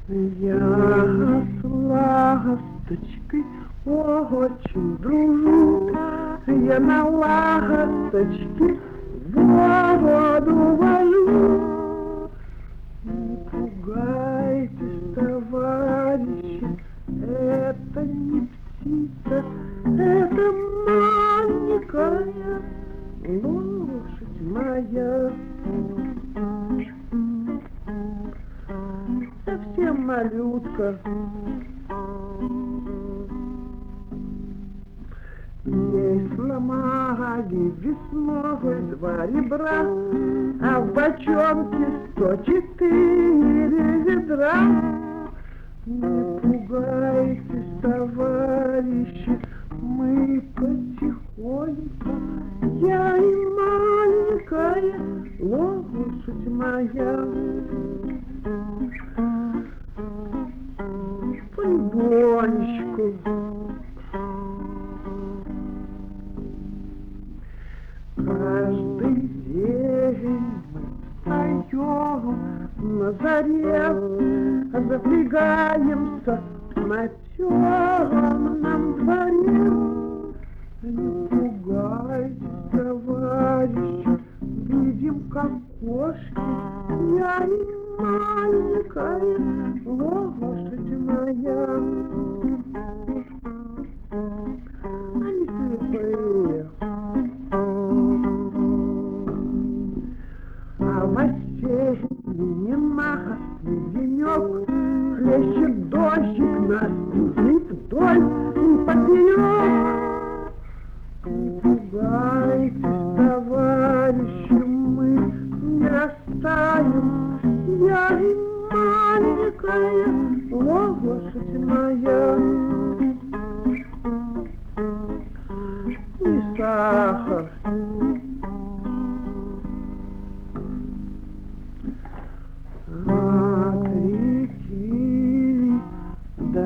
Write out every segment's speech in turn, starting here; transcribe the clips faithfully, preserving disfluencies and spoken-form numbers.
Я с ласточкой очень дружу, я на ласточке воду вожу. Не пугайтесь, товарищи, это не птица, это маленькая лошадь моя. Совсем малютка. Ей сломали весной два ребра, а в бочонке сто четыре ведра. Не пугайтесь, товарищи, мы потихоньку, я и маленькая лошадь моя. Полигонечку. Каждый день мы встаем на заре, запрягаемся на темном дворе. Не пугайтесь, товарищи, видим, как кошки, я и маленькая лошадь моя. Они слепые. А в осенний ненастный денек хлещет дождик, нас бежит вдоль и поперек. Не пугайтесь, товарищи, мы не растаем, я и маленькая лошадь моя. И сахар. От реки до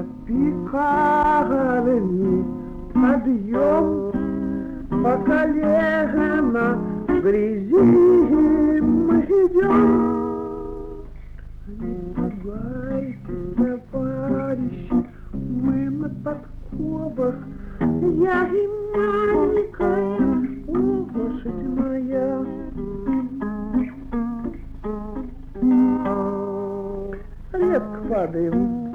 пекарни подъем, по колено в грязи мы идем. Не пугайтесь, товарищи, мы на подковах, я и маленькая лошадь моя. Редко падаем.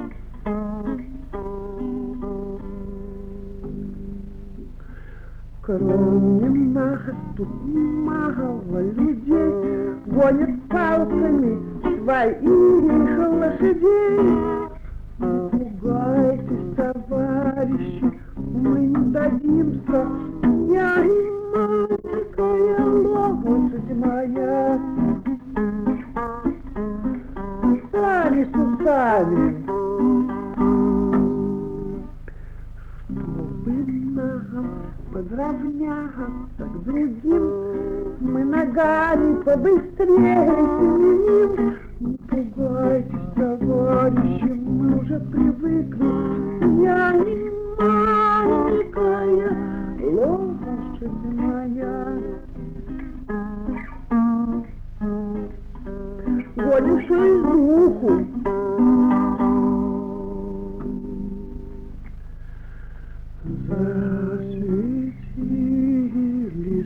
Кроме нас тут мало людей, гонят палками своих лошадей. Не пугайтесь, товарищи, мы не дадимся, я и маленькая лошадь моя. Сами с усами. Чтобы нам подравняться к другим, мы ногами побыстрее семеним. Не пугайтесь, товарищи, мы уже привыкли, я и маленькая лошадь моя. Гонишь из духу. Засветились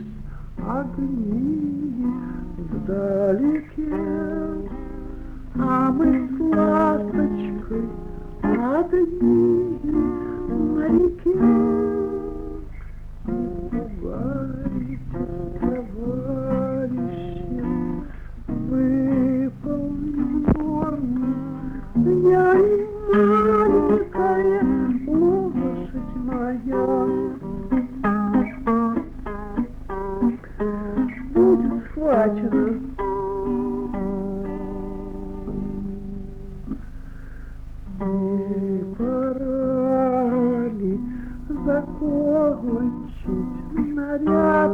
огни вдалеке, а мы с ласточкой одни на реке. Не пугайтесь, товарищи, выполним норму, я и маленькая лошадь моя. Будет схвачена. Не пора ли закончить наряд?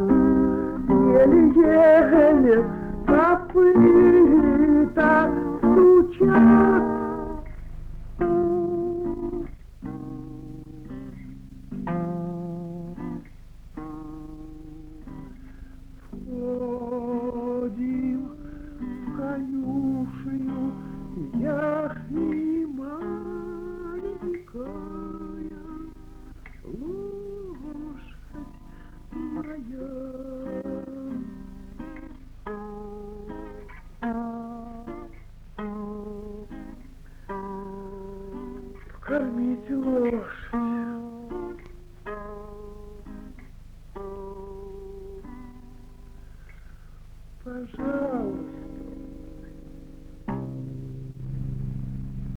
Еле-еле копыта стучат. Входим в конюшню, я и Покормите лошадь. Пожалуйста.